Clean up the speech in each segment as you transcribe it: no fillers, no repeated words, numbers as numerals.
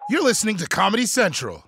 You're listening to Comedy Central.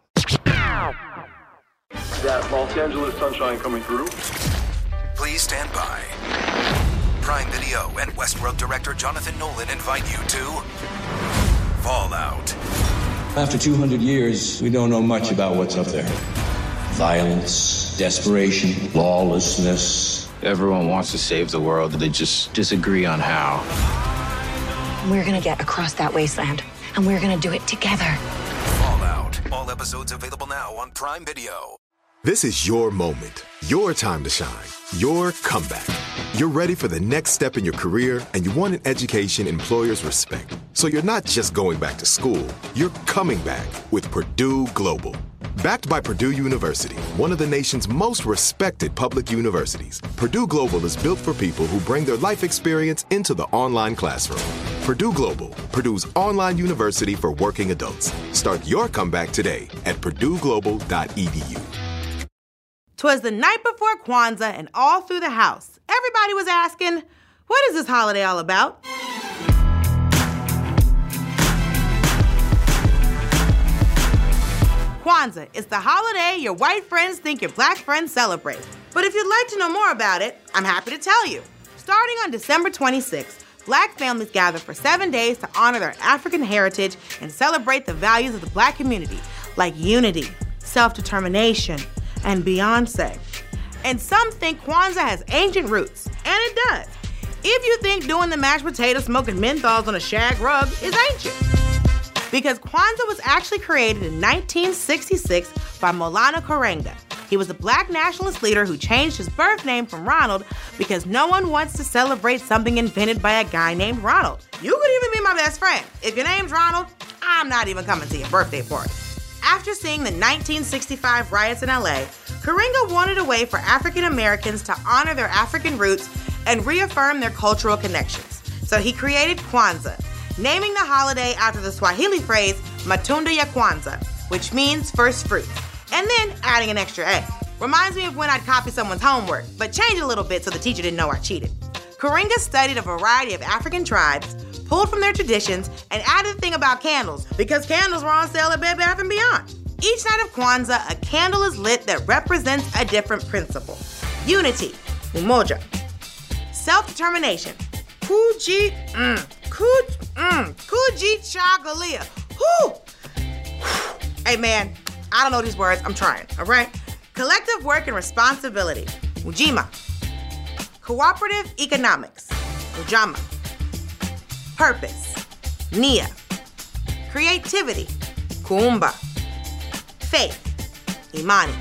That Los Angeles sunshine coming through. Please stand by. Prime Video and Westworld director Jonathan Nolan invite you to Fallout. After 200 years, we don't know much about what's up there. Violence, desperation, lawlessness. Everyone wants to save the world, they just disagree on how. We're gonna get across that wasteland, and we're gonna do it together. Fallout. All episodes available now on Prime Video. This is your moment, your time to shine, your comeback. You're ready for the next step in your career, and you want an education employers respect. So you're not just going back to school, you're coming back with Purdue Global. Backed by Purdue University, one of the nation's most respected public universities, Purdue Global is built for people who bring their life experience into the online classroom. Purdue Global, Purdue's online university for working adults. Start your comeback today at purdueglobal.edu. 'Twas the night before Kwanzaa, and all through the house, everybody was asking, what is this holiday all about? Kwanzaa is the holiday your white friends think your black friends celebrate. But if you'd like to know more about it, I'm happy to tell you. Starting on December 26th, black families gather for 7 days to honor their African heritage and celebrate the values of the black community, like unity, self-determination, and Beyonce. And some think Kwanzaa has ancient roots, and it does. If you think doing the mashed potato smoking menthols on a shag rug is ancient. Because Kwanzaa was actually created in 1966 by Maulana Karenga. He was a black nationalist leader who changed his birth name from Ronald because no one wants to celebrate something invented by a guy named Ronald. You could even be my best friend. If your name's Ronald, I'm not even coming to your birthday party. After seeing the 1965 riots in LA, Karenga wanted a way for African Americans to honor their African roots and reaffirm their cultural connections. So he created Kwanzaa, naming the holiday after the Swahili phrase Matunda ya Kwanzaa, which means first fruit, and then adding an extra A. Reminds me of when I'd copy someone's homework, but change it a little bit so the teacher didn't know I cheated. Karenga studied a variety of African tribes, pulled from their traditions, and added a thing about candles, because candles were on sale at Bed Bath & Beyond. Each night of Kwanzaa, a candle is lit that represents a different principle. Unity, umoja. Self-determination, kujichagulia. Hey man, I don't know these words, I'm trying, all right? Collective work and responsibility, ujima. Cooperative economics, ujama. Purpose, nia. Creativity, kuumba. Faith, imani.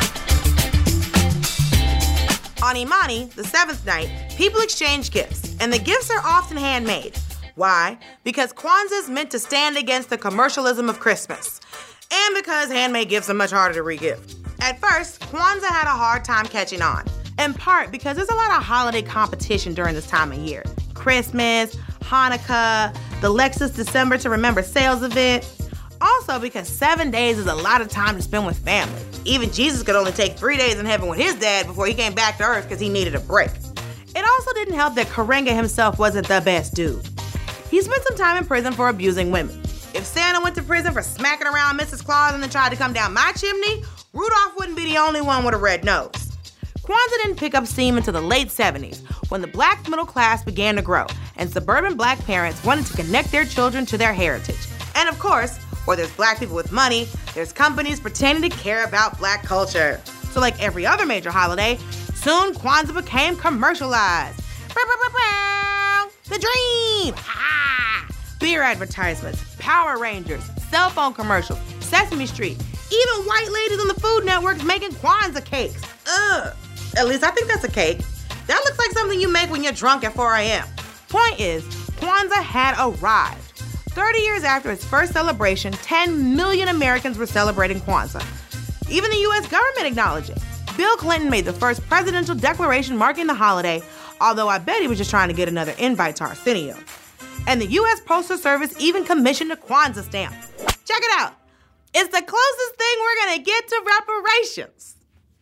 On Imani, the seventh night, people exchange gifts, and the gifts are often handmade. Why? Because Kwanzaa is meant to stand against the commercialism of Christmas, and because handmade gifts are much harder to re-gift. At first, Kwanzaa had a hard time catching on, in part because there's a lot of holiday competition during this time of year. Christmas, Hanukkah, the Lexus December to Remember sales event. Also because 7 days is a lot of time to spend with family. Even Jesus could only take 3 days in heaven with his dad before he came back to earth because he needed a break. It also didn't help that Karenga himself wasn't the best dude. He spent some time in prison for abusing women. If Santa went to prison for smacking around Mrs. Claus and then tried to come down my chimney, Rudolph wouldn't be the only one with a red nose. Kwanzaa didn't pick up steam until the late 70s, when the black middle class began to grow, and suburban black parents wanted to connect their children to their heritage. And of course, where there's black people with money, there's companies pretending to care about black culture. So like every other major holiday, soon Kwanzaa became commercialized. The dream! Ha! Beer advertisements, Power Rangers, cell phone commercials, Sesame Street, even white ladies on the Food Network's making Kwanzaa cakes. Ugh. At least I think that's a cake. That looks like something you make when you're drunk at 4 a.m. Point is, Kwanzaa had arrived. 30 years after its first celebration, 10 million Americans were celebrating Kwanzaa. Even the U.S. government acknowledged it. Bill Clinton made the first presidential declaration marking the holiday, although I bet he was just trying to get another invite to Arsenio. And the U.S. Postal Service even commissioned a Kwanzaa stamp. Check it out. It's the closest thing we're going to get to reparations.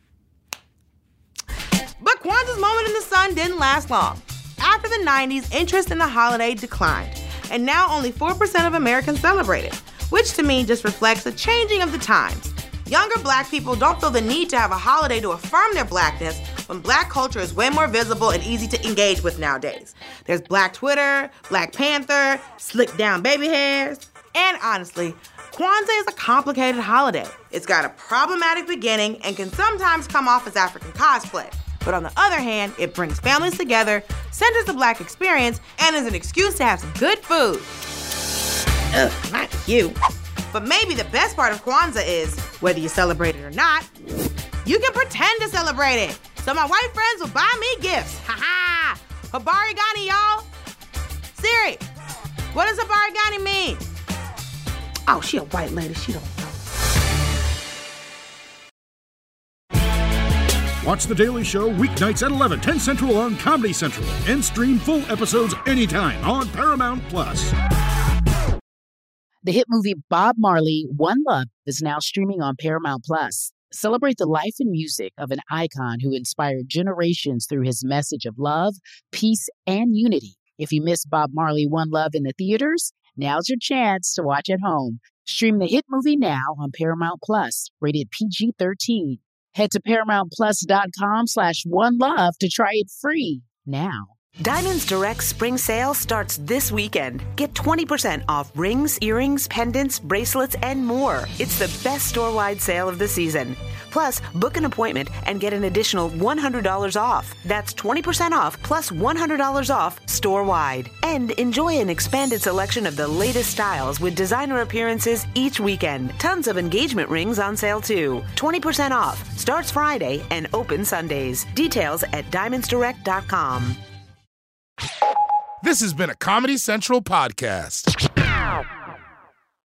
But Kwanzaa's moment in the sun didn't last long. After the 90s, interest in the holiday declined, and now only 4% of Americans celebrate it, which to me just reflects the changing of the times. Younger Black people don't feel the need to have a holiday to affirm their Blackness when Black culture is way more visible and easy to engage with nowadays. There's Black Twitter, Black Panther, slick down baby hairs, and honestly, Kwanzaa is a complicated holiday. It's got a problematic beginning and can sometimes come off as African cosplay. But on the other hand, it brings families together, centers the Black experience, and is an excuse to have some good food. Ugh, not you. But maybe the best part of Kwanzaa is, whether you celebrate it or not, you can pretend to celebrate it. So my white friends will buy me gifts. Ha-ha! Habari Gani, y'all. Siri, what does Habari Gani mean? Oh, she a white lady. She don't know. Watch The Daily Show weeknights at 11, 10 Central on Comedy Central. And stream full episodes anytime on Paramount+. The hit movie Bob Marley, One Love is now streaming on Paramount+. Celebrate the life and music of an icon who inspired generations through his message of love, peace, and unity. If you missed Bob Marley, One Love in the theaters, now's your chance to watch at home. Stream the hit movie now on Paramount+, rated PG-13. Head to ParamountPlus.com/OneLove to try it free now. Diamonds Direct Spring Sale starts this weekend. Get 20% off rings, earrings, pendants, bracelets, and more. It's the best store-wide sale of the season. Plus, book an appointment and get an additional $100 off. That's 20% off plus $100 off store-wide. And enjoy an expanded selection of the latest styles with designer appearances each weekend. Tons of engagement rings on sale too. 20% off. Starts Friday and open Sundays. Details at diamondsdirect.com. This has been a Comedy Central podcast.